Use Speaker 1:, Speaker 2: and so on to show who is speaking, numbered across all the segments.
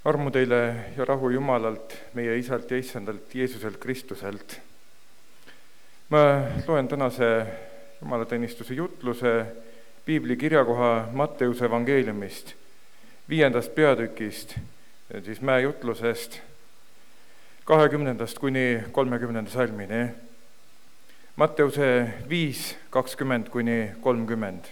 Speaker 1: Armu teile ja rahu Jumalalt, meie Isalt ja Issandalt Jeesuselt Kristuselt. Ma loen tänase jumalateenistuse jutluse piibli kirjakoha Matteuse evangeeliumist, 5. peatükist, siis mäejutlusest, 20. kuni 30. salmini. Matteuse 5, 20 kuni 30.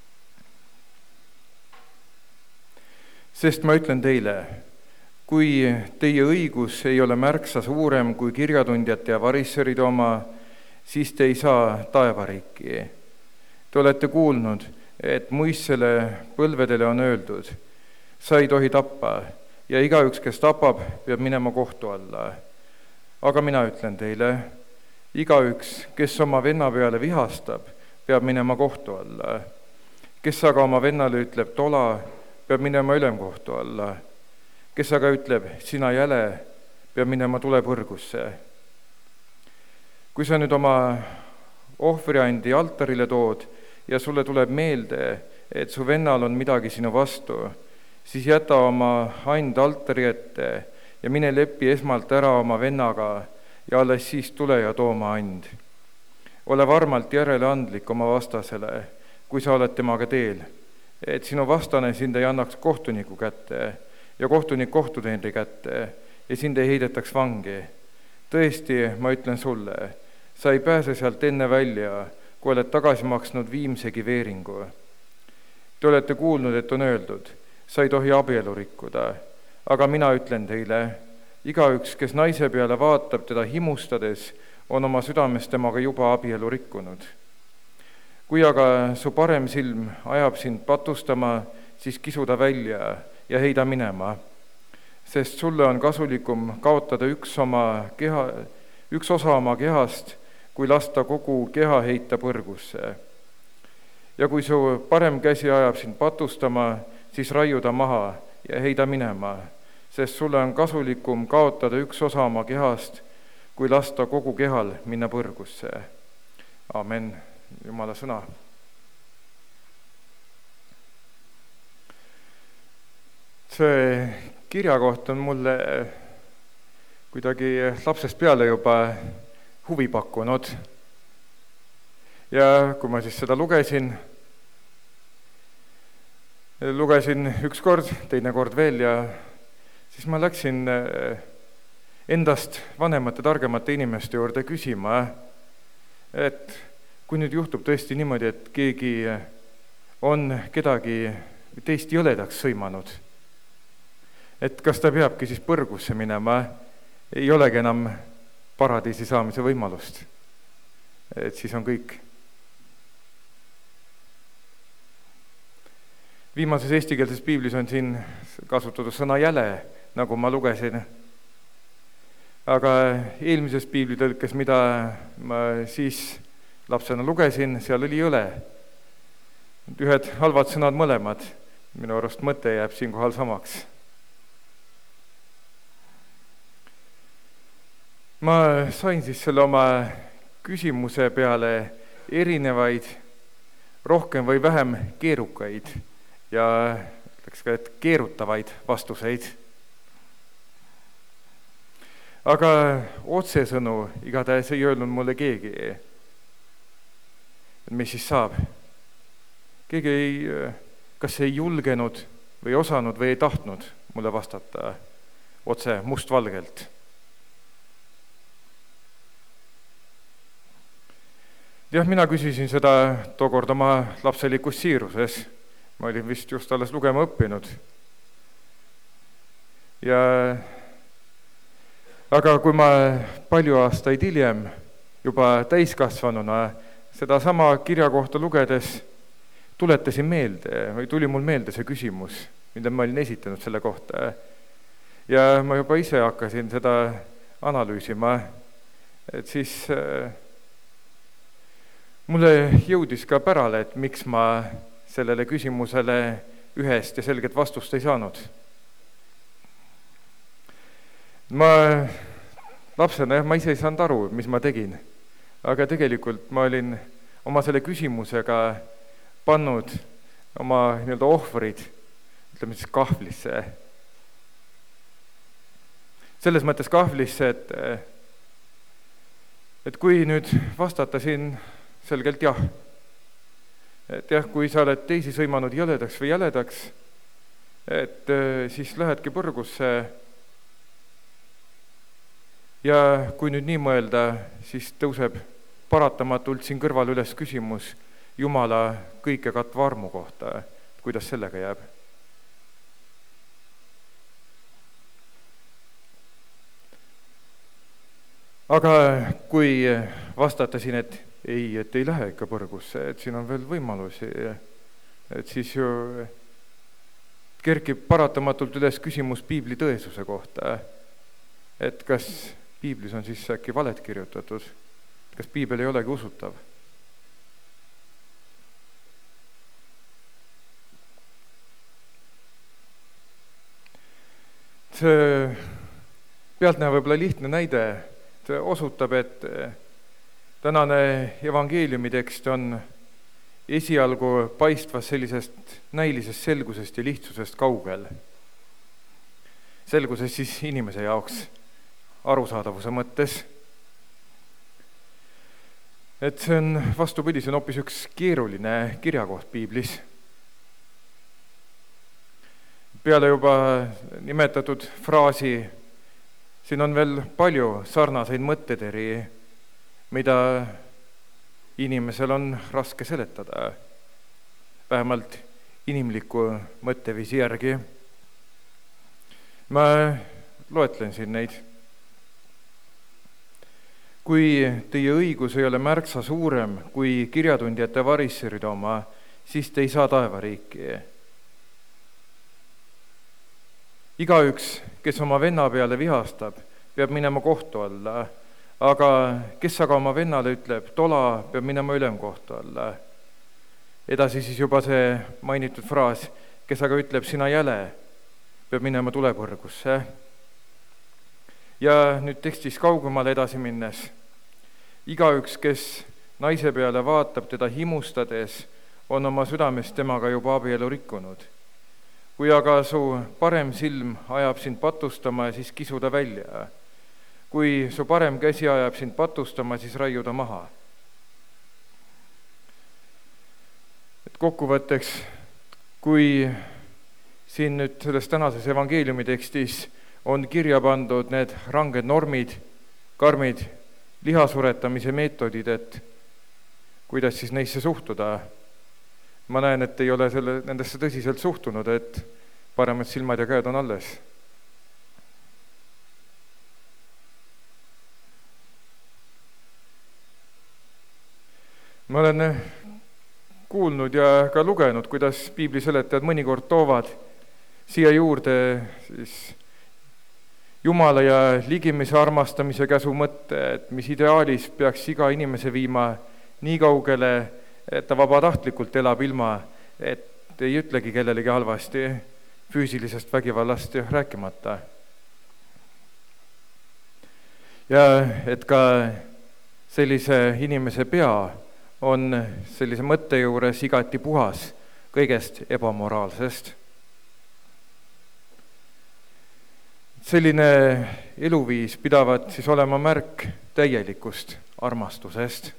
Speaker 1: Sest ma ütlen teile, kui teie õigus ei ole märksa suurem kui kirjatundjate ja varisseride oma, siis te ei saa taevariiki. Te olete kuulnud, et Muissele põlvedele on öeldud, sa ei tohi tappa ja igaüks, kes tapab, peab minema kohtu alla. Aga mina ütlen teile, igaüks, kes oma venna peale vihastab, peab minema kohtu alla. Kes aga oma vennale ütleb tola, peab minema ülemkohtu alla. Kes aga ütleb, sina jäle, peab minema tulepõrgusse. Kui sa nüüd oma ohvriandi altarile tood ja sulle tuleb meelde, et su vennal on midagi sinu vastu, siis jäta oma and altari ette ja mine lepi esmalt ära oma vennaga ja alles siis tule ja too oma and. Ole varmalt järeleandlik oma vastasele, kui sa oled temaga teel, et sinu vastane sind ei annaks kohtuniku kätte ja kohtunik kohtuteenri kätte ja sind ei heidetaks vangi. Tõesti, ma ütlen sulle, sa ei pääse sealt enne välja, kui oled tagasi maksnud viimsegi veeringu. Te olete kuulnud, et on öeldud, sa ei tohi abielu rikkuda, aga mina ütlen teile, igaüks, kes naise peale vaatab teda himustades, on oma südames temaga juba abielu rikkunud. Kui aga su parem silm ajab sind patustama, siis kisu ta välja ja heida minema, sest sulle on kasulikum kaotada üks osa oma kehast, kui lasta kogu keha heita põrgusse. Ja kui su parem käsi ajab sind patustama, siis raiu ta maha ja heida minema, sest sulle on kasulikum kaotada üks osa oma kehast, kui lasta kogu kehal minna põrgusse. Amen. Jumala sõna. See kirjakoht on mulle kuidagi lapsest peale juba huvi pakkunud. Ja kui ma siis seda lugesin üks kord, teine kord veel ja siis ma läksin endast vanemate, targemate inimeste juurde küsima, et kui nüüd juhtub tõesti niimoodi, et keegi on kedagi teist jõledaks sõimanud, et kas ta peabki siis põrgusse minema, ei olegi enam paradiisi saamise võimalust. Et siis on kõik. Viimases eestikeelses piiblis on siin kasutatud sõna jäle, nagu ma lugesin. Aga eelmises piiblitõlkes, mida ma siis lapsena lugesin, seal oli jõle. Ühed halvad sõnad mõlemad. Minu arust mõte jääb siinkohal samaks. Ma sain siis selle oma küsimuse peale erinevaid, rohkem või vähem keerukaid ja ütleks ka, et keerutavaid vastuseid. Aga otsesõnu igatahes ei öelnud mulle keegi, mis siis saab. Keegi kas ei julgenud või osanud või ei tahtnud mulle vastata otse mustvalgelt. Jah, mina küsisin seda tookord oma lapselikus siiruses. Ma olin vist just alles lugema õppinud. Aga kui ma palju aastaid hiljem, juba täiskasvanuna, seda sama kirjakohta lugedes tuletasin meelde, või tuli mul meelde see küsimus, mida ma olin esitanud selle kohta. Ja ma juba ise hakkasin seda analüüsima, et siis mulle jõudis ka pärale, et miks ma sellele küsimusele ühest ja selget vastust ei saanud. Lapsena ma ise ei saanud aru, mis ma tegin, aga tegelikult ma olin oma selle küsimusega pannud oma ohvrid, ütleme siis kahvlisse. selles mõttes kahvlisse, et kui nüüd vastata siin selgelt jah, et jah, kui sa oled teisi sõimanud jõledaks või jäledaks, et siis lähedki põrgusse. Ja kui nüüd nii mõelda, siis tõuseb paratamatult siin kõrval üles küsimus Jumala kõike katva armu kohta, kuidas sellega jääb. Aga kui vastata siin, et ei lähe ikka põrgusse, et siin on veel võimalusi, et siis ju kerkib paratamatult üles küsimus piibli tõesuse kohta, et kas piiblis on siis äkki valed kirjutatud, kas piibel ei olegi usutav. See pealtnäha võib-olla lihtne näide osutab, et tänane evangeeliumi tekst on esialgu paistvas sellisest näilisest selgusest ja lihtsusest kaugel. Selguses siis inimese jaoks arusaadavuse mõttes. Et see on vastupidi, see on hoopis üks keeruline kirjakoht piiblis. Peale juba nimetatud fraasi siin on veel palju sarnaseid mõtteteri, mida inimesel on raske seletada, vähemalt inimliku mõtteviisi järgi. Ma loetlen siin neid. Kui teie õigus ei ole märksa suurem kui kirjatundjate varisseride oma, siis te ei saa taevariiki. Igaüks, kes oma venna peale vihastab, peab minema kohtu alla, aga kes aga oma vennale ütleb, tola, peab minema ülemkohtu alla. Edasi siis juba see mainitud fraas, kes aga ütleb, sina jäle, peab minema tulepõrgusse. Ja nüüd tekstis kaugemale edasi minnes. Igaüks, kes naise peale vaatab teda himustades, on oma südames temaga juba abielu rikkunud. Kui aga su parem silm ajab sind patustama, siis kisu ta välja. Kui su parem käsi ajab sind patustama, siis raiu ta maha. Et kokkuvõtteks, kui siin nüüd selles tänases evangeeliumi tekstis on kirja pandud need ranged normid, karmid lihasuretamise meetodid, et kuidas siis neisse suhtuda. Ma näen, et ei ole nendesse tõsiselt suhtunud, et paremad silmad ja käed on alles. Ma olen kuulnud ja ka lugenud, kuidas piibli seletajad mõnikord toovad siia juurde siis Jumala ja ligimise armastamise käsu mõtte, et mis ideaalis peaks iga inimese viima nii kaugele, et ta vabatahtlikult elab ilma, et ei ütlegi kellelegi halvasti, füüsilisest vägivallast rääkimata. Ja et ka sellise inimese pea on sellise mõtte juures igati puhas kõigest ebamoraalsest. Selline eluviis pidavat siis olema märk täielikust armastusest.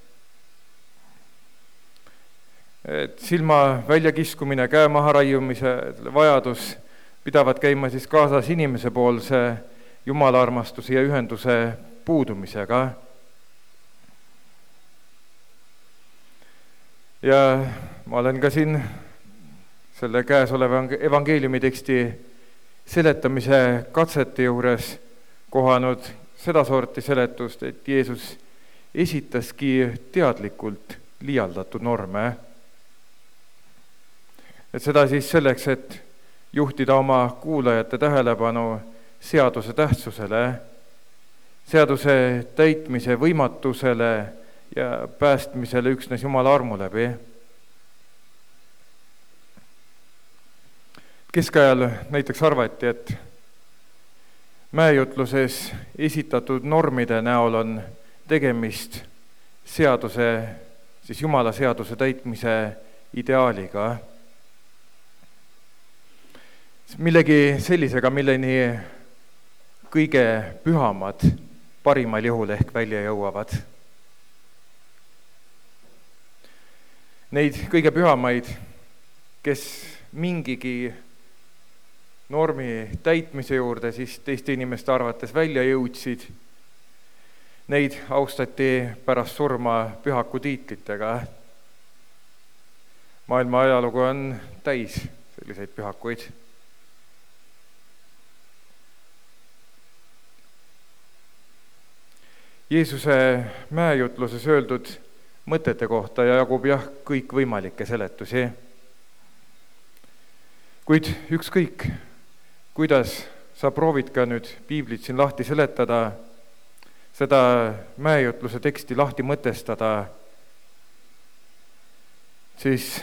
Speaker 1: Et silma väljakiskumine, käe maharaiumise vajadus pidavat käima siis kaasas inimese poolse Jumala armastuse ja ühenduse puudumisega. Ja ma olen ka siin selle käesoleva evangeeliumi teksti seletamise katsete juures kohanud sedasorti seletust, et Jeesus esitaski teadlikult liialdatud norme. Et seda siis selleks, et juhtida oma kuulajate tähelepanu seaduse tähtsusele, seaduse täitmise võimatusele ja päästmisele üksnes Jumala armu läbi. Keskajal näiteks arvati, et mäejutluses esitatud normide näol on tegemist seaduse, siis Jumala seaduse täitmise ideaaliga. Millegi sellisega, milleni kõige pühamad parimal juhul ehk välja jõuavad. Neid kõige pühamaid, kes mingigi normi täitmise juurde siis teiste inimeste arvates välja jõudsid, neid austati pärast surma pühaku tiitlitega. Maailma ajalugu on täis selliseid pühakuid. Jeesuse mäejutluses öeldud mõtete kohta jagub kõikvõimalikke seletusi. Kuid ükskõik, kuidas sa proovid ka nüüd piiblit siin lahti seletada, seda mäejutluse teksti lahti mõtestada, siis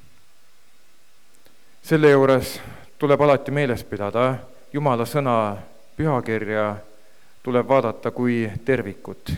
Speaker 1: selle juures tuleb alati meeles pidada, Jumala sõna pühakirja tuleb vaadata kui tervikut.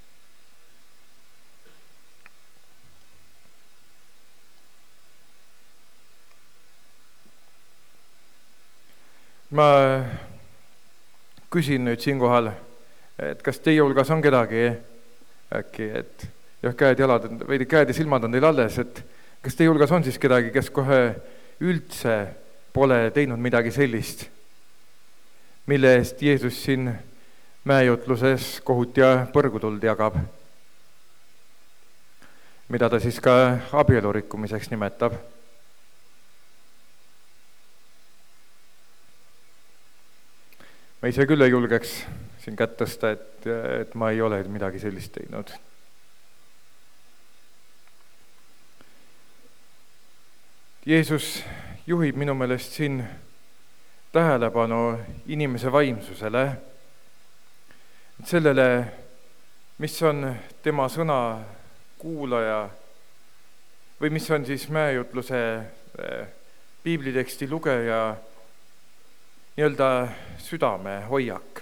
Speaker 1: Ma küsin nüüd siinkohal, et kas teie hulgas on kedagi äkki, et käed ja silmad on teil alles, et kas teie hulgas on siis kedagi, kes kohe üldse pole teinud midagi sellist, mille eest Jeesus siin mäejutluses kohut ja põrgutuld jagab, mida ta siis ka abielu rikkumiseks nimetab. Ma ise küll ei julgeks siin kätt tõsta, et ma ei ole midagi sellist teinud. Jeesus juhib minu meelest siin tähelepanu inimese vaimsusele, sellele, mis on tema sõna kuulaja või mis on siis mäejutluse piibliteksti lugeja nii-öelda südame hoiak.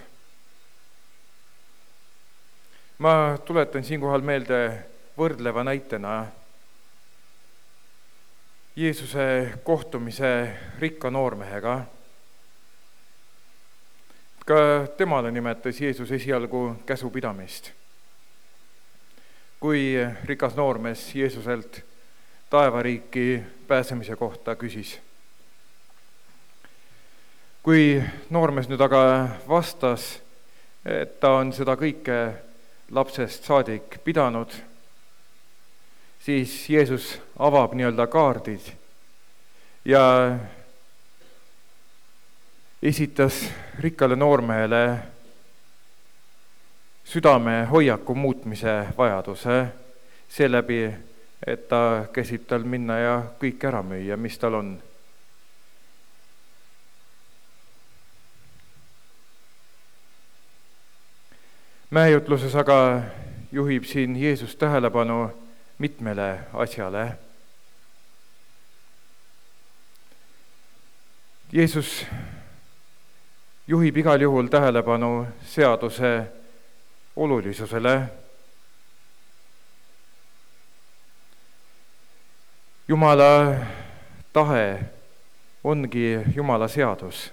Speaker 1: Ma tuletan siinkohal meelde võrdleva näitena Jeesuse kohtumise rikka noormehega. Ka temale nimetas Jeesus esialgu käsupidamist. Kui rikas noormees Jeesuselt taevariiki pääsemise kohta küsis. Kui noormees nüüd aga vastas, et ta on seda kõike lapsest saadik pidanud, siis Jeesus avab nii-öelda kaardid ja esitas rikkale noormehele südame hoiaku muutmise vajaduse seeläbi, et ta käsib tal minna ja kõik ära müüa, mis tal on. Mäejutluses aga juhib siin Jeesus tähelepanu mitmele asjale. Jeesus juhib igal juhul tähelepanu seaduse olulisusele. Jumala tahe ongi Jumala seadus.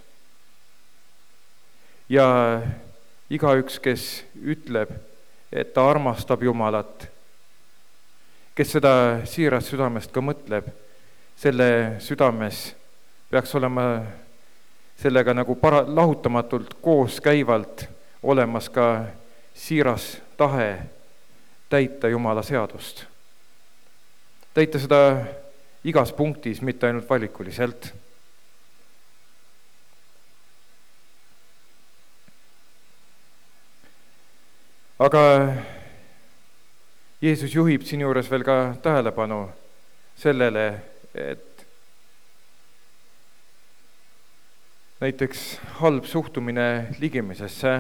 Speaker 1: Ja igaüks, kes ütleb, et ta armastab Jumalat, kes seda siirast südamest ka mõtleb, selle südames peaks olema sellega nagu lahutamatult koos käivalt olemas ka siiras tahe täita Jumala seadust. Täita seda igas punktis, mitte ainult valikuliselt. Aga Jeesus juhib siin juures veel ka tähelepanu sellele, et näiteks halb suhtumine ligimisesse,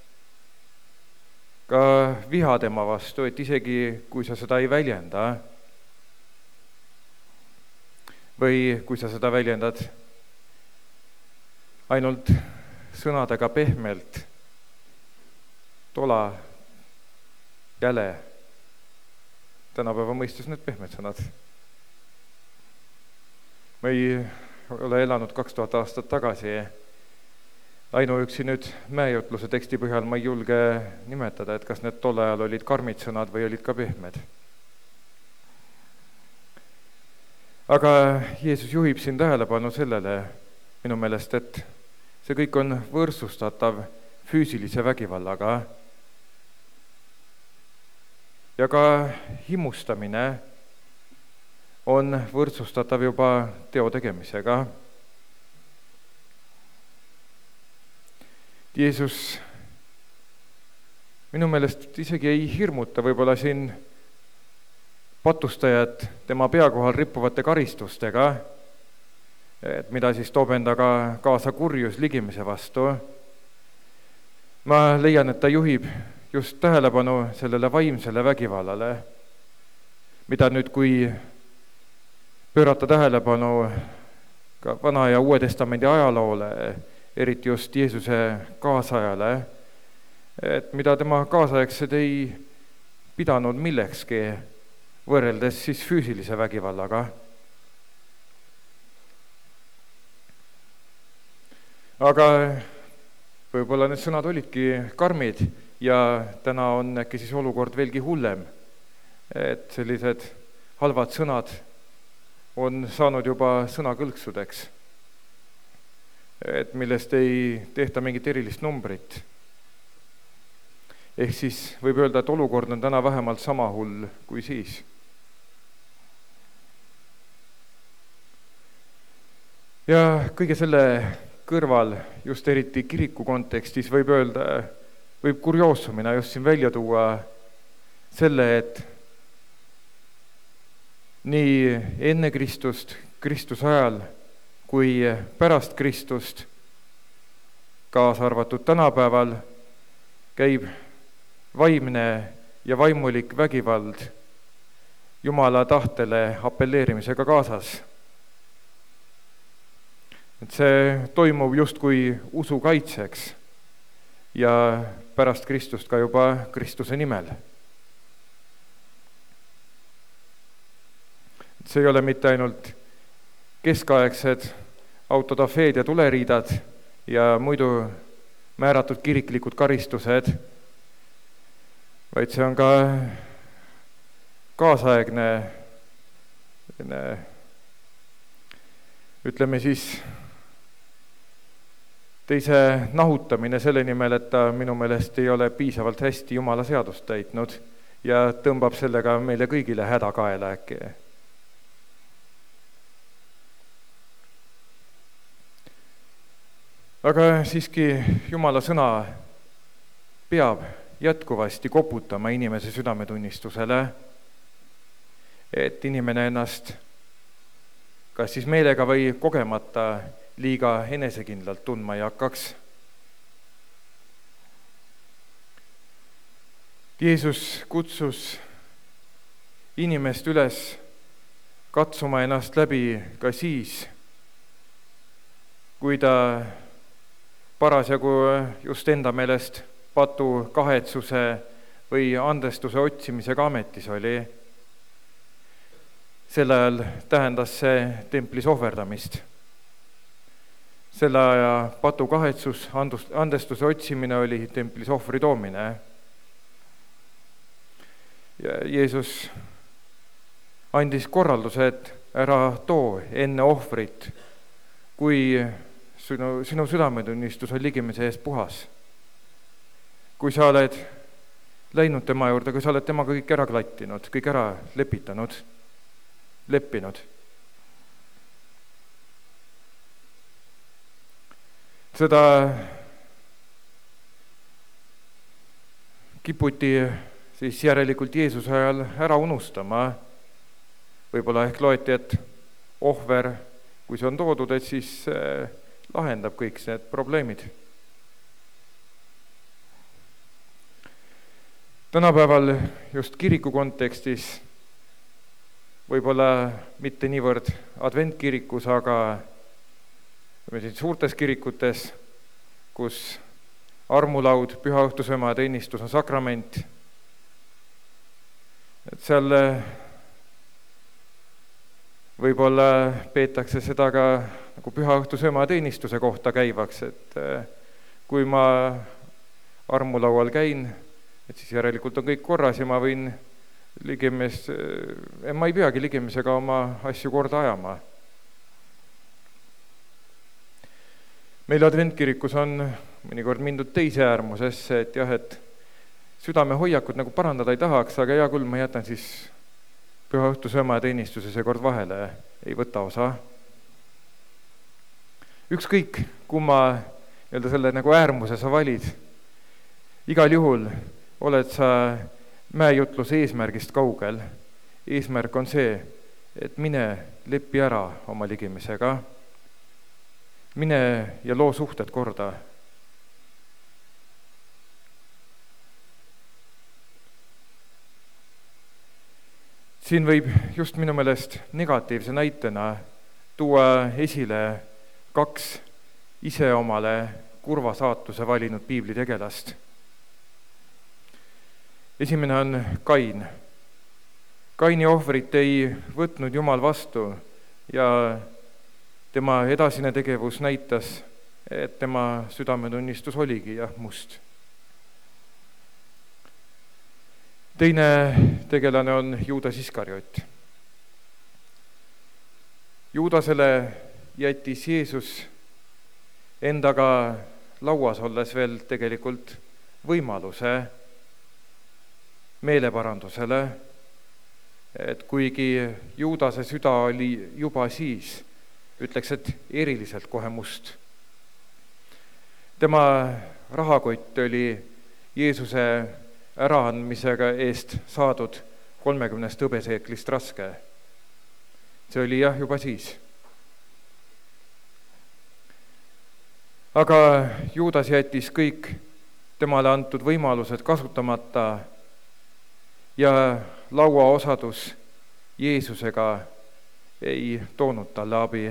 Speaker 1: ka viha tema vastu, et isegi kui sa seda ei väljenda või kui sa seda väljendad ainult sõnadega pehmelt, tola, jäle, tänapäeva mõistes need pehmed sõnad. Ma ei ole elanud 2000 aastat tagasi, ainuüksi nüüd Mäejutluse teksti põhjal ma ei julge nimetada, et kas need tol ajal olid karmid sõnad või olid ka pehmed. Aga Jeesus juhib siin tähelepanu sellele minu meelest, et see kõik on võrdsustatav füüsilise vägivallaga ja ka himustamine on võrdsustatav juba teo tegemisega. Jeesus minu meelest isegi ei hirmuta võib-olla siin patustajat tema pea kohal rippuvate karistustega, et mida siis toob endaga kaasa kurjus ligimise vastu. Ma leian, et ta juhib just tähelepanu sellele vaimsele vägivallale, mida nüüd, kui pöörata tähelepanu ka Vana ja Uue Testamendi ajaloole, eriti just Jeesuse kaasajale, et mida tema kaasaegsed ei pidanud millekski võrreldes siis füüsilise vägivallaga. Aga võib-olla need sõnad olidki karmid ja täna on äkki siis olukord veelgi hullem, et sellised halvad sõnad on saanud juba sõnakõlksudeks, et millest ei tehta mingit erilist numbrit. Ehk siis võib öelda, et olukord on täna vähemalt sama hull kui siis. Ja kõige selle kõrval, just eriti kiriku kontekstis, võib kurioosumina just siin välja tuua selle, et nii enne Kristust, Kristuse ajal, kui pärast Kristust, kaasa arvatud tänapäeval, käib vaimne ja vaimulik vägivald Jumala tahtele apelleerimisega kaasas. Et see toimub justkui usu kaitseks ja pärast Kristust ka juba Kristuse nimel. See ei ole mitte ainult keskaegsed autodafeed ja tuleriidad ja muidu määratud kiriklikud karistused, vaid see on ka kaasaegne, ütleme siis, teise nahutamine selle nimel, et ta minu meelest ei ole piisavalt hästi Jumala seadust täitnud ja tõmbab sellega meile kõigile häda kaela äkki. Aga siiski Jumala sõna peab jätkuvasti koputama inimese südametunnistusele, et inimene ennast kas siis meelega või kogemata liiga enesekindlalt tundma ei hakkaks. Jeesus kutsus inimest üles katsuma ennast läbi ka siis, kui ta parasjagu just enda meelest patu kahetsuse või andestuse otsimisega ametis oli. Sel ajal tähendas see templis ohverdamist. Selle aja patu kahetsus, andestuse otsimine oli templis ohvri toomine. Ja Jeesus andis korralduse, et ära too enne ohvrit, kui sinu südametunnistus on ligimise eest puhas. Kui sa oled läinud tema juurde, kui sa oled temaga kõik ära klattinud, kõik ära leppinud. Seda kiputi siis järelikult Jeesuse ajal ära unustama. Võib-olla ehk loeti, et ohver, kui see on toodud, et siis lahendab kõik need probleemid. Tänapäeval just kiriku kontekstis, võib-olla mitte niivõrd adventkirikus, aga suurtes kirikutes, kus armulaud, pühaõhtusööma teenistus on sakrament, et seal võib-olla peetakse seda ka nagu pühaõhtusööma teenistuse kohta käivaks, et kui ma armulaual käin, et siis järelikult on kõik korras ja ma võin ma ei peagi ligimisega oma asju korda ajama. Meil adventkirikus on mõnikord mindud teise äärmusesse, et jah, et südame hoiakut nagu parandada ei tahaks, aga hea küll, ma jätan siis püha õhtu söömateenistuse seekord vahele, ei võta osa. Ükskõik, kumma selle nagu äärmuse sa valid, igal juhul oled sa mäejutluse eesmärgist kaugel. Eesmärk on see, et mine lepi ära oma ligimisega, mine ja loo suhted korda. Siin võib just minu meelest negatiivse näitena tuua esile 2 ise omale kurva saatuse valinud piiblitegelast. Esimene on Kain. Kaini ohvrit ei võtnud Jumal vastu ja tema edasine tegevus näitas, et tema südametunnistus oligi must. Teine tegelane on Juudas Iskariot. Juudasele jättis Jeesus endaga lauas olles veel tegelikult võimaluse meeleparandusele, et kuigi Juudase süda oli juba siis, ütleks, et eriliselt kohe must. Tema rahakott oli Jeesuse äraandmisega eest saadud 30 hõbeseeklist raske. See oli juba siis. Aga Juudas jättis kõik temale antud võimalused kasutamata ja lauaosadus Jeesusega ei toonud talle abi.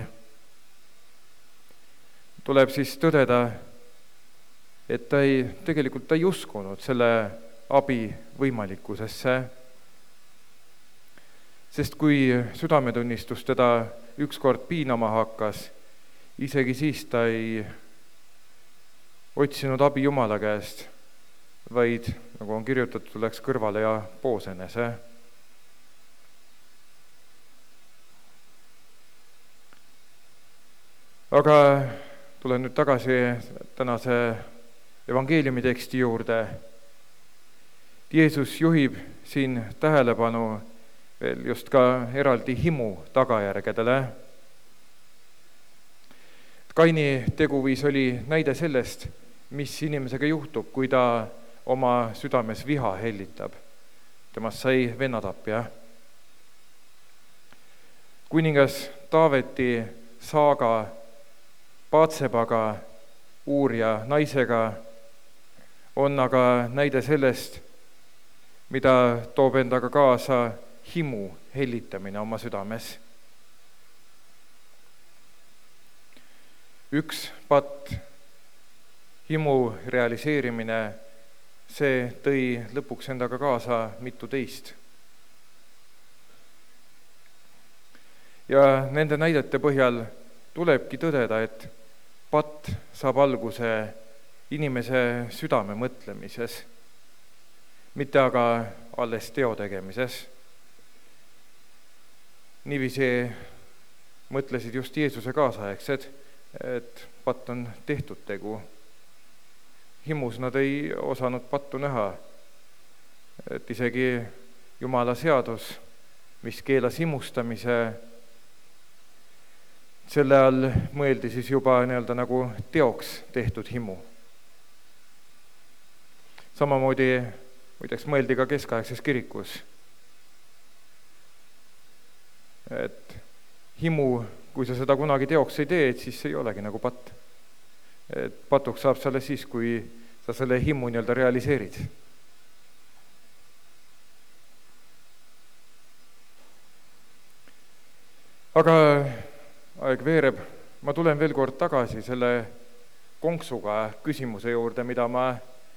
Speaker 1: Tuleb siis tõdeda, et ta ei uskunud selle abi võimalikkusesse, sest kui südametunnistus teda ükskord piinama hakkas, isegi siis ta ei otsinud abi Jumala käest, vaid, nagu on kirjutatud, läks kõrvale ja poos enese. Aga tulen nüüd tagasi tänase evangeeliumi teksti juurde. Jeesus juhib siin tähelepanu veel just ka eraldi himu tagajärgedele. Kaini teguviis oli näide sellest, mis inimesega juhtub, kui ta oma südames viha hellitab. Temast sai vennatapja. Kuningas Taaveti saaga Paatsebaga, Uurija naisega, on aga näide sellest, mida toob endaga kaasa himu hellitamine oma südames. Üks patt, himu realiseerimine, see tõi lõpuks endaga kaasa mitu teist. Ja nende näidete põhjal tulebki tõdeda, et patt saab alguse inimese südame mõtlemises, mitte aga alles teo tegemises. Niiviisi mõtlesid just Jeesuse kaasaegsed, et patt on tehtud tegu. Himus nad ei osanud pattu näha, et isegi Jumala seadus, mis keelas himustamise, selle all mõeldi siis juba nagu teoks tehtud himu. Samamoodi muideks mõeldi ka keskaegses kirikus, et himu, kui sa seda kunagi teoks ei tee, siis ei olegi nagu patt. Et patuks saab selle siis, kui sa selle himu realiseerid. Aga aeg veereb, ma tulen veel kord tagasi selle konksuga küsimuse juurde, mida ma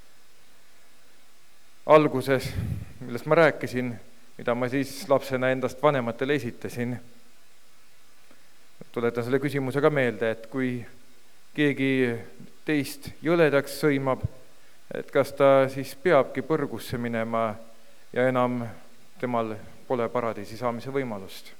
Speaker 1: alguses, millest ma rääkisin, mida ma siis lapsena endast vanematele esitasin. Tuletan selle küsimuse ka meelde, et kui keegi teist jõledaks sõimab, et kas ta siis peabki põrgusse minema ja enam temal pole paradiisi saamise võimalust.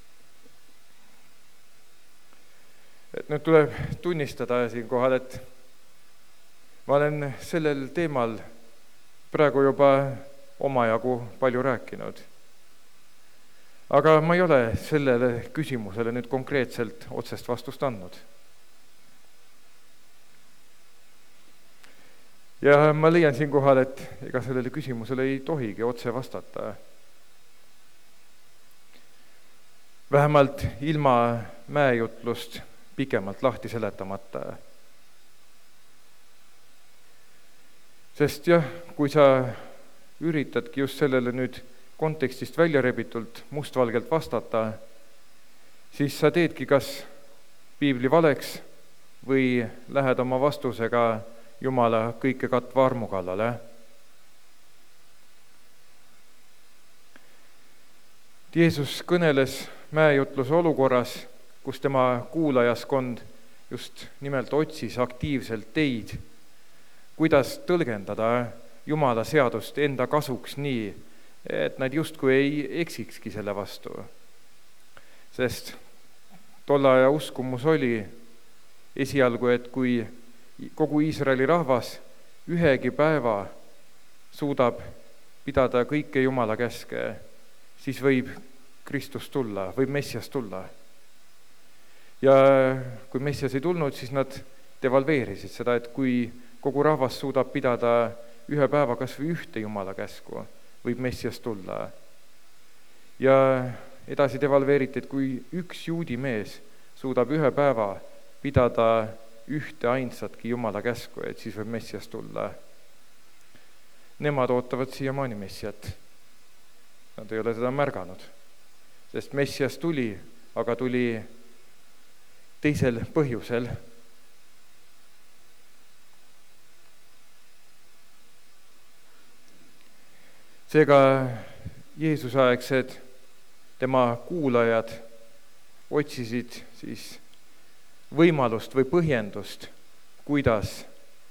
Speaker 1: Et nüüd tuleb tunnistada siinkohal, et ma olen sellel teemal praegu juba omajagu palju rääkinud. Aga ma ei ole sellele küsimusele nüüd konkreetselt otsest vastust andnud. Ja ma leian siinkohal, et ega sellele küsimusele ei tohigi otse vastata. Vähemalt ilma mäejutlust pikemalt lahti seletamata. Sest jah, kui sa üritadki just sellele nüüd kontekstist välja rebitult mustvalgelt vastata, siis sa teedki kas piibli valeks või lähed oma vastusega Jumala kõike katva armu kallale. Jeesus kõneles mäejutluse olukorras, kus tema kuulajaskond just nimelt otsis aktiivselt teid, kuidas tõlgendada Jumala seadust enda kasuks nii, et nad justkui ei eksikski selle vastu. Sest tolle aja uskumus oli esialgu, et kui kogu Iisraeli rahvas ühegi päeva suudab pidada kõike Jumala käske, siis võib Kristus tulla, võib Messias tulla. Ja kui Messias ei tulnud, siis nad devalveerisid seda, et kui kogu rahvas suudab pidada ühe päeva kas või ühte Jumala käsku, võib Messias tulla. Ja edasi devalveeriti, et kui üks juudi mees suudab ühe päeva pidada ühte ainsatki Jumala käsku, et siis võib Messias tulla. Nemad ootavad siiamaani Messiat. Nad ei ole seda märganud, sest Messias tuli, aga tuli teisel põhjusel. Seega Jeesuse aegsed tema kuulajad otsisid siis võimalust või põhjendust, kuidas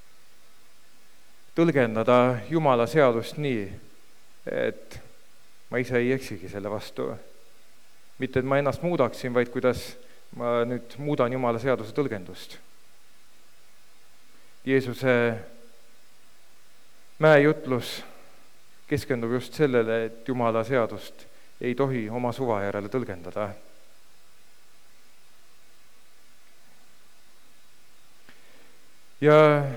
Speaker 1: tõlgendada Jumala seadust nii, et ma ise ei eksigi selle vastu. Mitte, et ma ennast muudaksin, vaid kuidas ma nüüd muudan Jumala seaduse tõlgendust. Jeesuse mäejutlus keskendub just sellele, et Jumala seadust ei tohi oma suva järele tõlgendada. Ja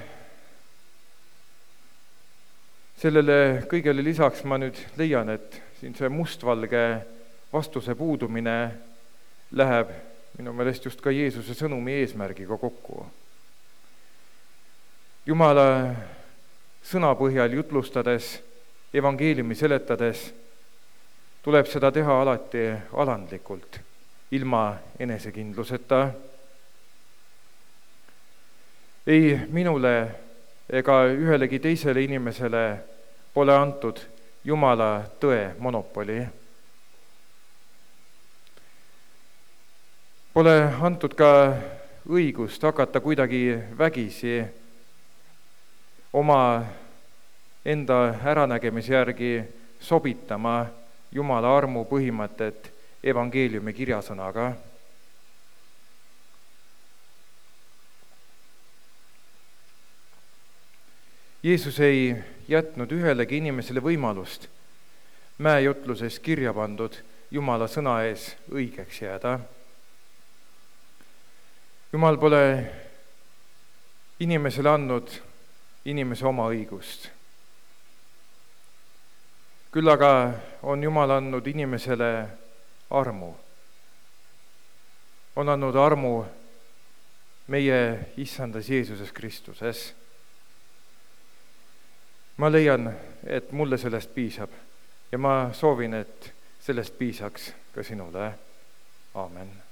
Speaker 1: sellele kõigele lisaks ma nüüd leian, et siin see mustvalge vastuse puudumine läheb minu meelest just ka Jeesuse sõnumi eesmärgiga kokku. Jumala sõna põhjal jutlustades, evangeeliumi seletades, tuleb seda teha alati alandlikult, ilma enesekindluseta. Ei minule ega ühelegi teisele inimesele pole antud Jumala tõe monopoli. Pole antud ka õigust hakata kuidagi vägisi oma enda äranägemise järgi sobitama Jumala armu põhimõtet evangeeliumi kirjasõnaga. Jeesus ei jätnud ühelegi inimesele võimalust mäejutluses kirja pandud Jumala sõna ees õigeks jääda. Jumal pole inimesele andnud inimese oma õigust. Küll aga on Jumal andnud inimesele armu. On andnud armu meie issandas Jeesuses Kristuses. Ma leian, et mulle sellest piisab ja ma soovin, et sellest piisaks ka sinule. Aamen.